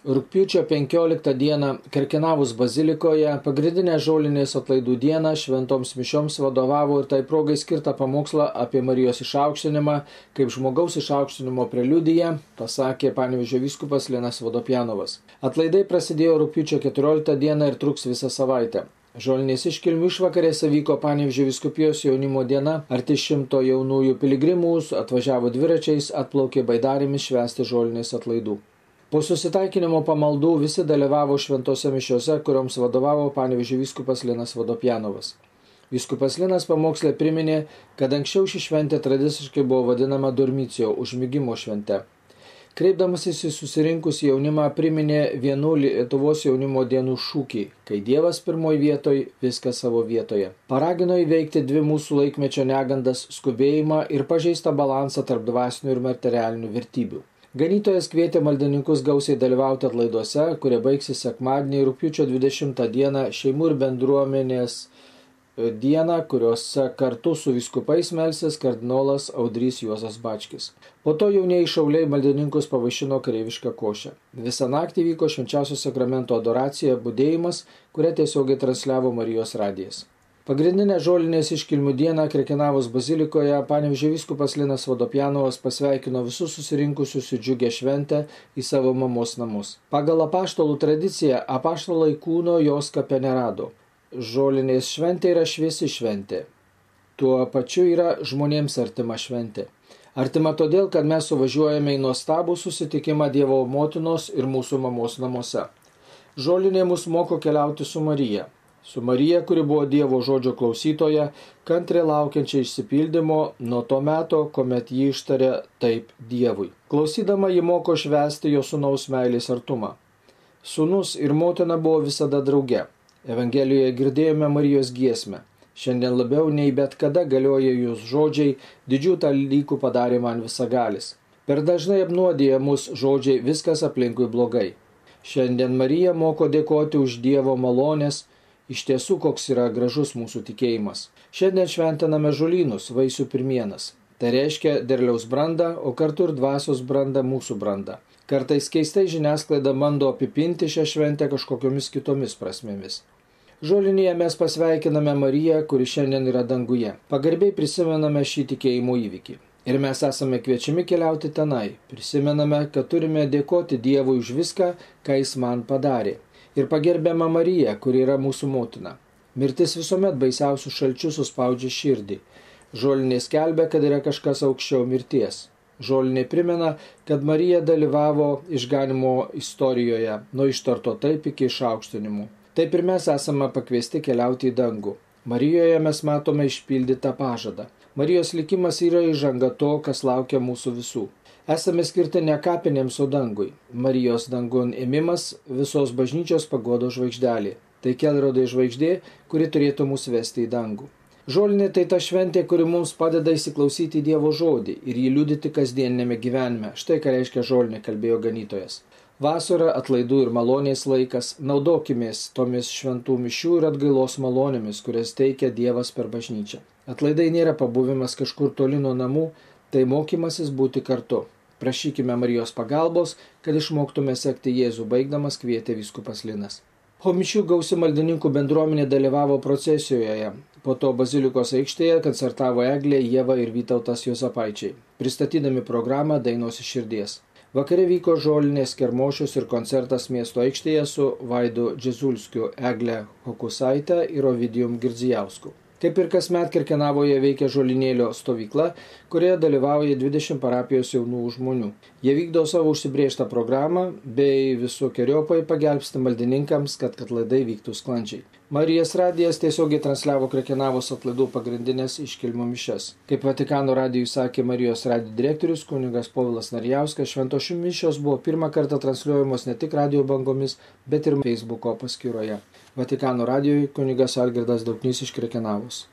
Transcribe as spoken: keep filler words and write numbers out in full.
Rugpjūčio penkioliktą dieną Krekenavos bazilikoje pagrindinę žolinės atlaidų dieną šventoms mišioms vadovavo ir tai progai skirtą pamokslą apie Marijos išaukštinimą kaip žmogaus išaukštinimo preliudiją, pasakė Panevėžio vyskupas Linas Vodopjanovas. Atlaidai prasidėjo rugpjūčio keturioliktą dieną ir truks visą savaitę. Žolinės iškilmių išvakarėse vyko Panevėžio vyskupijos jaunimo diena, arti šimto jaunųjų piligrimų atvažiavo dviračiais, atplaukė baidarėmis švęsti žolinės atlaidų. Po susitaikinimo pamaldų visi dalyvavo šventose mišiose, kurioms vadovavo Panevėžio vyskupas Linas Vodopjanovas. Vyskupas Linas pamoksle priminė, kad anksčiau ši šventė tradiciškai buvo vadinama dormicijo, užmigimo švente. Kreipdamasis į susirinkus jaunimą priminė vienų Lietuvos jaunimo dienų šūkį, kai Dievas pirmoje vietoje, viskas savo vietoje. Paragino įveikti dvi mūsų laikmečio negandas – skubėjimą ir pažeistą balansą tarp dvasinių ir materialinių vertybių. Ganytojas kvietė maldininkus gausiai dalyvauti atlaiduose, kurie baigsis sekmadienį rugpjūčio dvidešimtą dieną šeimų ir bendruomenės dieną, kuriuose kartu su vyskupais melsis kardinolas Audrys Juozas Bačkis. Po to jaunieji šauliai maldininkus pavaišino kareivišką košę. Visą naktį vyko švenčiausio sakramento adoracija, budėjimas, kurią tiesiogiai transliavo Marijos radijas. Pagrindinę žolinės iškilmių dieną Krekenavos bazilikoje Panevėžio vyskupas Linas Vodopjanovas pasveikino visus susirinkusius į džiugią šventę į savo mamos namus. Pagal apaštalų tradiciją apaštalai kūno jos kape nerado. Žolinės šventė yra šviesi šventė. Tuo pačiu yra žmonėms artima šventė. Artima todėl, kad mes suvažiuojame į nuostabų susitikimą Dievo motinos ir mūsų mamos namuose. Žolinė mus moko keliauti su Marija. Su Marija, kuri buvo Dievo žodžio klausytoja, kantriai laukiančia išsipildymo nuo to meto, kuomet ji ištarė taip Dievui. Klausydama ji moko švęsti jo sūnaus meilės artumą. Sūnus ir motina buvo visada drauge. Evangelijoje girdėjome Marijos giesmę. Šiandien labiau nei bet kada galioja jos žodžiai, didžių dalykų padarė man visagalis. Per dažnai apnuodija mus žodžiai viskas aplinkui blogai. Šiandien Marija moko dėkoti už Dievo malonės. Iš tiesų, koks yra gražus mūsų tikėjimas. Šiandien šventiname žolynus, vaisių pirmienas. Tai reiškia derliaus brandą, o kartu ir dvasios brandą mūsų brandą. Kartais keistai žiniasklaida bando apipinti šią šventę kažkokiomis kitomis prasmėmis. Žolinėje mes pasveikiname Mariją, kuri šiandien yra danguje. Pagarbiai prisimename šį tikėjimo įvykį. Ir mes esame kviečiami keliauti tenai. Prisimename, kad turime dėkoti Dievui už viską, ką jis man padarė. Ir pagerbiama Marija, kuri yra mūsų motina. Mirtis visuomet baisiausius šalčius suspaudžia širdį. Žolinė skelbia, kad yra kažkas aukščiau mirties. Žolinė primena, kad Marija dalyvavo išganimo istorijoje, nuo ištarto taip iki išaukštinimų. Taip ir mes esame pakviesti keliauti į dangų. Marijoje mes matome išpildytą pažadą. Marijos likimas yra įžanga to, kas laukia mūsų visų. Esame skirti ne kapinėms, o dangui. Marijos dangun ėmimas visos bažnyčios pagodo žvaigždelė. Tai kelrodė žvaigždė, kuri turėtų mus vesti į dangų. Žolinė tai ta šventė, kuri mums padeda įsiklausyti į Dievo žodį ir jį liudyti kasdieniniame gyvenime. Štai ką reiškia žolinė, kalbėjo ganytojas. Vasara, atlaidų ir malonės laikas, naudokimės tomis šventų mišių ir atgailos malonėmis, kurias teikia Dievas per bažnyčią. Atlaidai nėra pabuvimas kažkur toli nuo namų, tai mokymasis būti kartu. Prašykime Marijos pagalbos, kad išmoktume sekti Jėzų, baigdamas kvietė vyskupas Linas. Po mišių gausi maldininkų bendruomenė dalyvavo procesijoje. Po to bazilikos aikštėje koncertavo Eglė, Ieva ir Vytautas Juozapaičiai, pristatydami programą Dainos iš širdies. Vakare vyko žolinės kermošius ir koncertas miesto aikštėje su Vaidu Džezulskiu, Egle Hokusaite ir Ovidijum Girdzijausku. Kaip ir kasmet Krekenavoje veikia žolinėlio stovykla, kurioje dalyvauja dvidešimt parapijos jaunų žmonių. Jie vykdo savo užsibrėžtą programą bei visokiojopai pagelbsti maldininkams, kad atlaidai vyktų sklandžiai. Marijos radijas tiesiogiai transliavo Krekenavos atlaidų pagrindinės iškilmių mišias. Kaip Vatikano radijui sakė Marijos radijo direktorius kunigas Povilas Narijauskas, šventos mišios buvo pirmą kartą transliuojamos ne tik radijo bangomis, bet ir Facebooko paskyroje. Vatikano radijui kunigas Algirdas Dauknys iš Krekenavos.